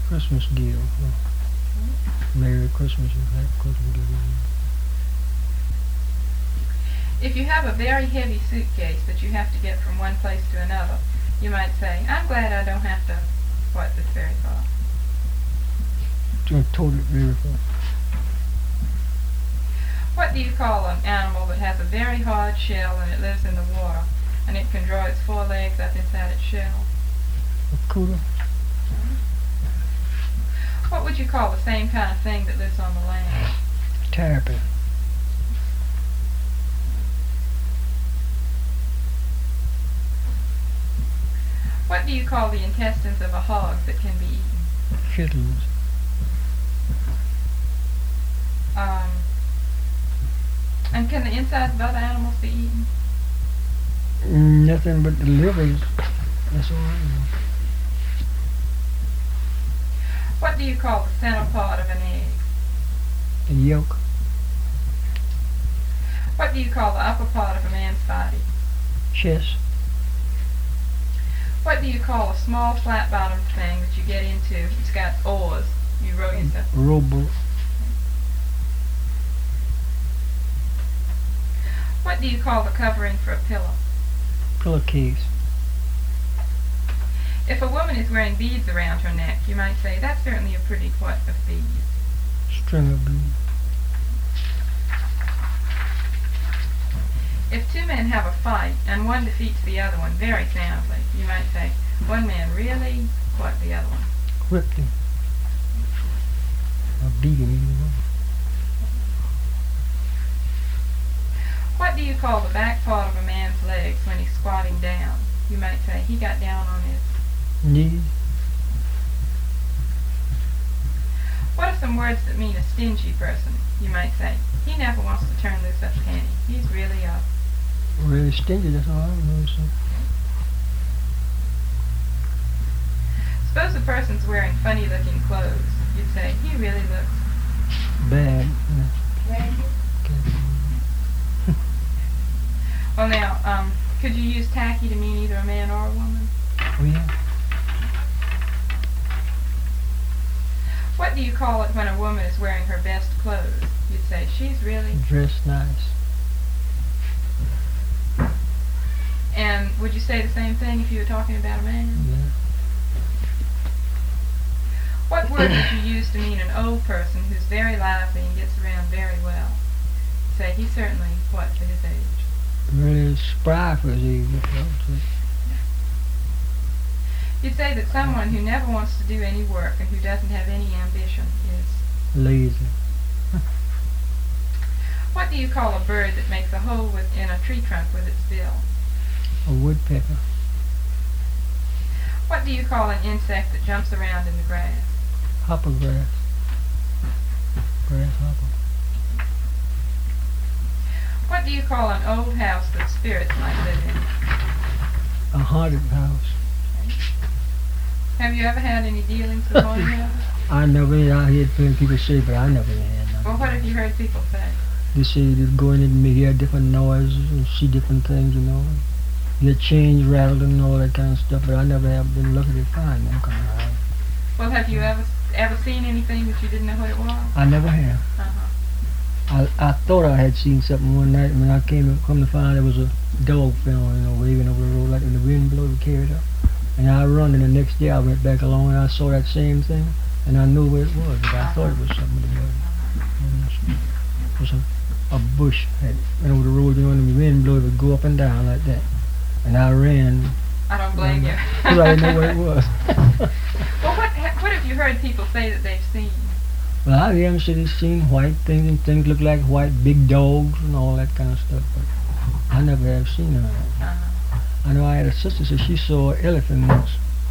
Christmas gift. Merry Christmas and Happy Christmas gift. If you have a very heavy suitcase that you have to get from one place to another, you might say, I'm glad I don't have to what this very far. To tote it very far. What do you call an animal that has a very hard shell and it lives in the water and it can draw its four legs up inside its shell? A cooler. What would you call the same kind of thing that lives on the land? Terrapin. What do you call the intestines of a hog that can be eaten? Chitlins. And can the insides of other animals be eaten? Nothing but the livers. That's all I know. What do you call the center part of an egg? The yolk. What do you call the upper part of a man's body? Chest. What do you call a small flat-bottomed thing that you get into? It's got oars. You row yourself. Rowboat. What do you call the covering for a pillow? Pillowcase. If a woman is wearing beads around her neck, you might say, that's certainly a pretty what of beads. String of beads. If two men have a fight and one defeats the other one very soundly, you might say, one man really what the other one? Whipped him. Or beat him either way. What do you call the back part of a man's legs when he's squatting down? You might say, he got down on his knees. What are some words that mean a stingy person? You might say, he never wants to turn loose a penny. He's really a... Really stingy, that's all I know. So. Suppose a person's wearing funny-looking clothes. You'd say, he really looks... bad. Ragged? Well now, could you use tacky to mean either a man or a woman? Oh yeah. What do you call it when a woman is wearing her best clothes? You'd say, she's really... dressed nice. And would you say the same thing if you were talking about a man? Yeah. What word would you use to mean an old person who's very lively and gets around very well? Say, he's certainly, what, for his age? Really spry for his age. You'd say that someone who never wants to do any work and who doesn't have any ambition is... lazy. What do you call a bird that makes a hole in a tree trunk with its bill? A woodpecker. What do you call an insect that jumps around in the grass? Hopper grass. Grasshopper. What do you call an old house that spirits might live in? A haunted house. Have you ever had any dealings with haunted houses? I never, I heard people say, but I never had none. Well, what have you heard people say? They say they go in and hear different noises and see different things, you know. Hear chains rattled and all that kind of stuff, but I never have been lucky to find them kind of house. Well, have you ever seen anything that you didn't know what it was? I never have. I thought I had seen something one night, and when I come to find it was a dog film, you know, waving over the road like when the wind blew it carried up. And I run, and the next day I went back along and I saw that same thing, and I knew where it was, but I thought it was something that it was a bush that went over the road, you know, and the wind blew it would go up and down like that. And I ran. I don't blame you. Because I didn't know what it was. Well, what have you heard people say that they've seen? Well, I haven't seen white things and things look like white big dogs and all that kind of stuff, but I never have seen none of that. I know I had a sister, so she saw an elephant once.